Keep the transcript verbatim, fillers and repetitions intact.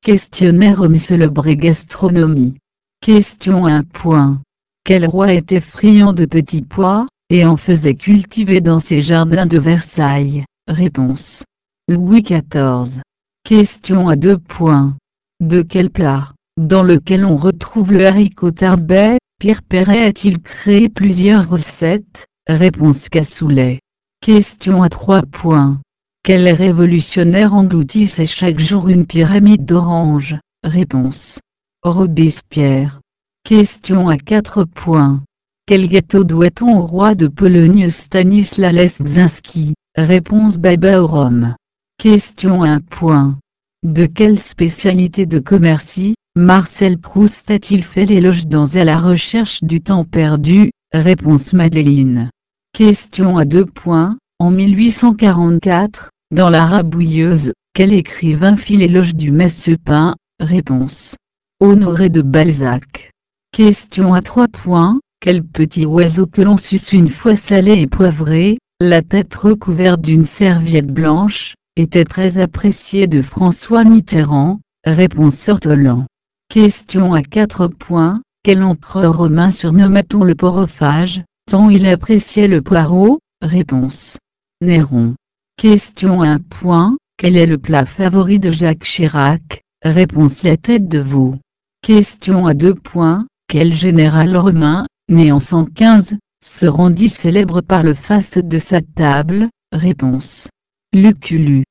Questionnaire homme célèbre et gastronomie. Question un. Quel roi était friand de petits pois, et en faisait cultiver dans ses jardins de Versailles? Réponse. Louis quatorze. Question à deux. De quel plat, dans lequel on retrouve le haricot tarbais, Pierre Perret a-t-il créé plusieurs recettes? Réponse cassoulet. Question à trois. Quel révolutionnaire engloutissait chaque jour une pyramide d'oranges? Réponse. Robespierre. Question à quatre. Quel gâteau doit-on au roi de Pologne Stanislas Leszczynski? Réponse baba au rhum. Question un. De quelle spécialité de commercy, Marcel Proust a-t-il fait l'éloge dans À la recherche du temps perdu? Réponse Madeleine. Question à deux. En mille huit cent quarante-quatre, dans La Rabouilleuse, quel écrivain fit l'éloge du Messe-pain? Réponse. Honoré de Balzac. Question à trois. Quel petit oiseau que l'on suce une fois salé et poivré, la tête recouverte d'une serviette blanche, était très apprécié de François Mitterrand? Réponse Ortolan. Question à quatre. Quel empereur romain surnomma-t-on le porophage, tant il appréciait le poireau? Réponse. Néron. Question un. Quel est le plat favori de Jacques Chirac? Réponse la tête de veau. Question à deux. Quel général romain, né en cent quinze, se rendit célèbre par le faste de sa table? Réponse. Lucullus.